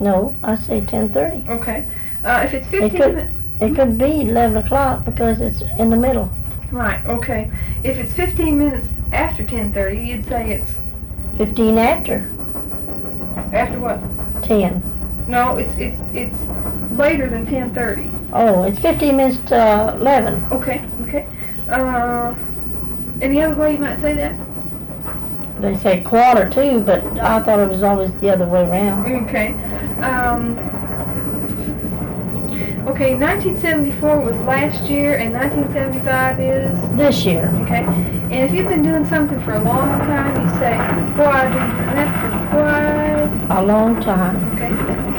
No, I say 10:30. Okay. If it's 15 minutes. It could be 11 o'clock because it's in the middle. Right, okay. If it's 15 minutes after 10:30, you'd say it's... 15 after. After what? 10. No, it's later than 10:30. Oh, it's 15 minutes to 11. Okay. Any other way you might say that? They say 1:45, but I thought it was always the other way around. Okay. Okay, 1974 was last year, and 1975 is? This year. Okay. And if you've been doing something for a long time, you say, boy, I've been doing that for quite... A long time. Okay.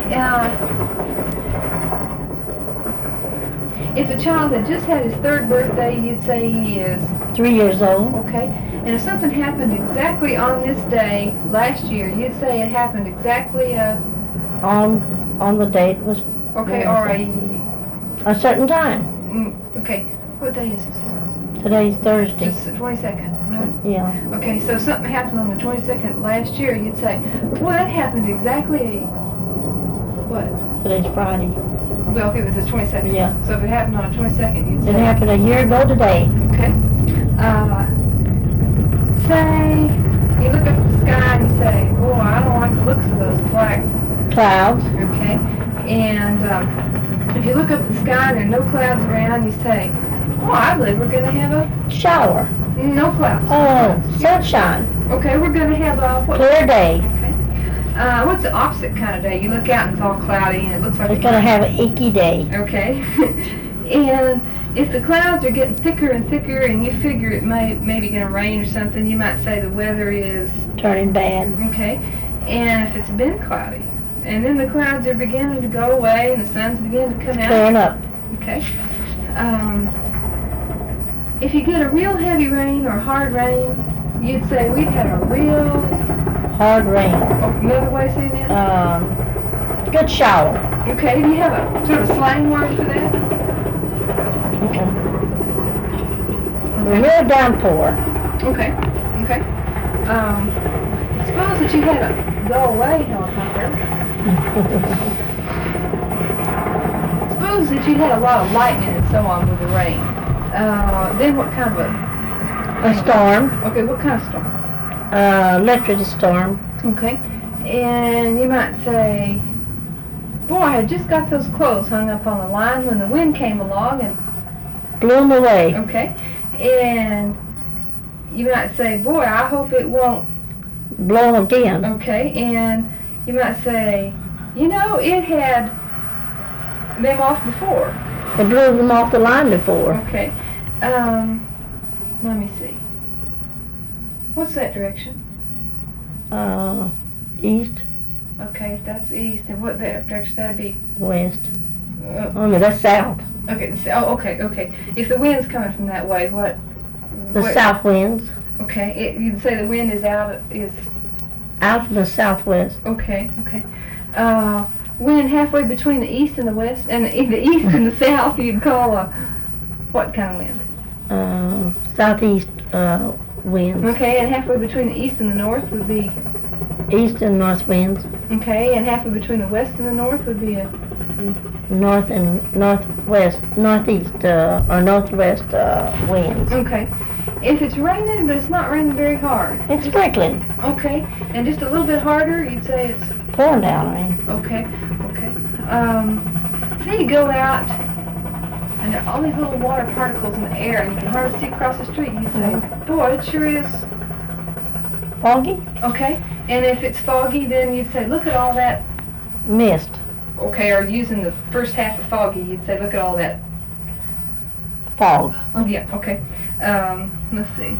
If a child had just had his 3rd birthday, you'd say he is? 3 years old. Okay. And if something happened exactly on this day last year, you'd say it happened exactly On the date was okay, or a certain time. Okay. What day is this? Today's Thursday. Just the 22nd, right? Yeah. Okay, so something happened on the 22nd last year, you'd say, well, that happened exactly what? Today's Friday. Well, okay, it was the 22nd. Yeah. So if it happened on the 22nd, you'd say... It happened a year ago today. Okay. Say, you look up at the sky and you say, oh, I don't like the looks of those black Clouds. okay? And if you look up at the sky and there are no clouds around, you say, oh, I believe we're going to have a... Shower. No clouds. Oh, sunshine. Okay, we're going to have a... What? Clear day. Okay. What's the opposite kind of day? You look out and it's all cloudy and it looks like... It's going to have an icky day. Okay. And if the clouds are getting thicker and thicker and you figure it maybe going to rain or something, you might say the weather is... Turning bad. Okay. And if it's been cloudy, and then the clouds are beginning to go away and the sun's beginning to come out. Clearing up. Okay. If you get a real heavy rain or hard rain, you'd say we've had a real... Hard rain. Oh, another way of saying that? Good shower. Okay. Do you have a sort of slang word for that? Okay. Real downpour. Okay. Suppose that you had a go-away helicopter. Suppose that you had a lot of lightning and so on with the rain. Then what kind of A storm. Okay, what kind of storm? Electric storm. Okay. And you might say, boy, I just got those clothes hung up on the line when the wind came along and... Blew them away. Okay. And you might say, boy, I hope it won't... Blow them again. Okay. And you might say, you know, it had them off before. They blew them off the line before. Okay. Let me see. What's that direction? East, Okay, if that's east, and what direction that'd be? west. Oh, no, that's south. Okay. Okay. If the wind's coming from that way, what? The south winds. Okay. You'd say the wind is out Out from the southwest. Okay. Wind halfway between the east and the west, and the east and the south, you'd call what kind of wind? Southeast winds. Okay, and halfway between the east and the north would be? East and north winds. Okay, and halfway between the west and the north would be a? North and northwest, northeast, or northwest winds. Okay. If it's raining, but it's not raining very hard. It's sprinkling. Okay, and just a little bit harder, you'd say it's? Pouring down rain. Okay. Say you go out, and there are all these little water particles in the air, and you can hardly see across the street, and you say, boy, it sure is... Foggy? Okay, and if it's foggy, then you'd say, look at all that... Mist. Okay, or using the first half of foggy, you'd say, look at all that... Fog. Oh, yeah, okay. Let's see.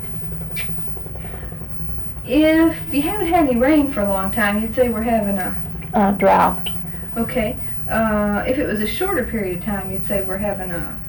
If you haven't had any rain for a long time, you'd say we're having a... Drought. Okay. If it was a shorter period of time, you'd say we're having a...